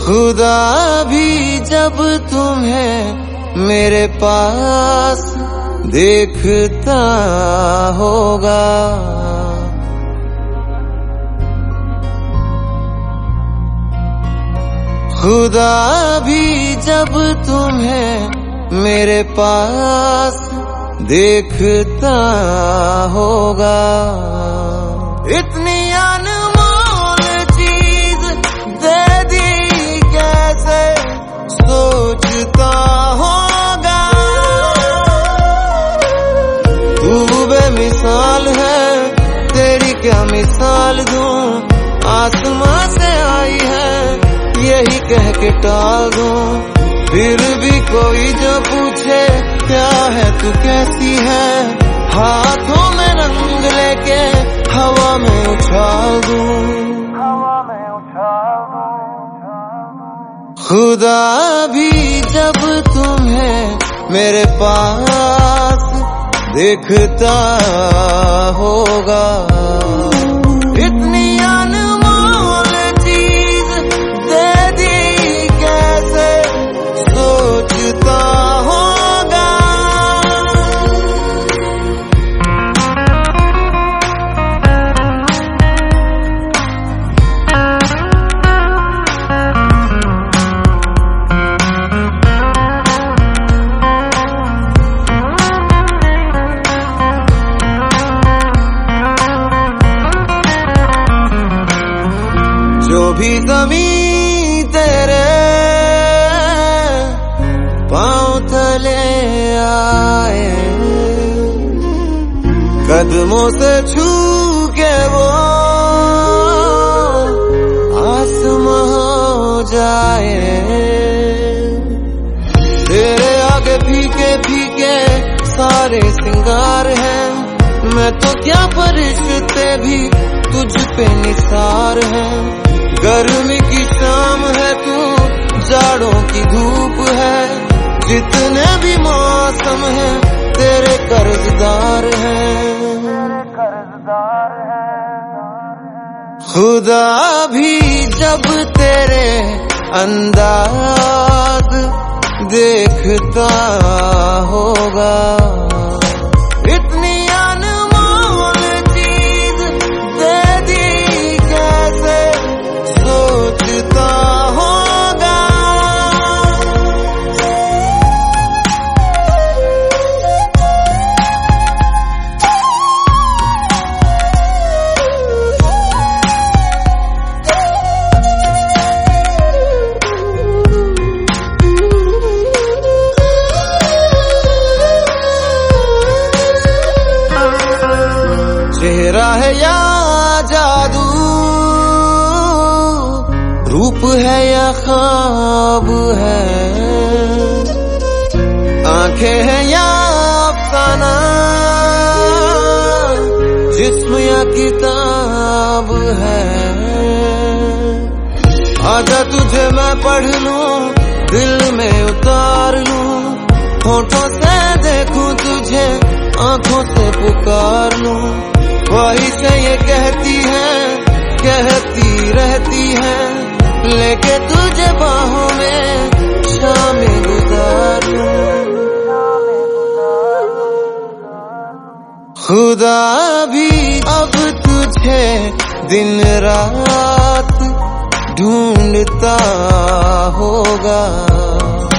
खुदा भी जब तुम्हें मेरे पास देखता होगा। खुदा भी जब तुम्हें मेरे पास देखता होगा। इतनी अनमोल चीज दे दी कैसे सोचता होगा। तू बेमिसाल है, तेरी क्या मिसाल दूं। आसमां से आई है यही कह के टाल दूं। फिर भी कोई जो पूछे क्या है तू कैसी है, हाथों में रंग लेके हवा में उछाल दूं। खुदा भी जब तुम्हें मेरे पास देखता होगा। इतनी अनमोल चीज दे दी कैसे सोचता होगा। जो भी ज़मीं तेरे पाँव तले आए, कदमों से छू के वो आसमां हो जाए। तेरे आगे फीके फीके सारे सिंगार हैं, मैं तो क्या फरिश्ते भी तुझ पे निसार हैं। गर्मी की शाम है तू, जाड़ों की धूप है, जितने भी मौसम है तेरे कर्जदार हैं। खुदा भी जब तेरे अंदाज देखता होगा। इतनी अनमोल चीज दे दी कैसे सोचता होगा। चेहरा है या जादू, रूप है या ख्वाब है, आंखें हैं या अफसाना, जिस्म या किताब है। आजा तुझे मैं पढ़ लूं, दिल में उतार लूं, होठों से देखूं तुझे, आंखों से पुकार लूं। ख्वाहिशें ये कहती रहती है, लेके तुझे बाहों में शामें गुजार लूं। खुदा भी अब तुझे दिन रात ढूंढता होगा।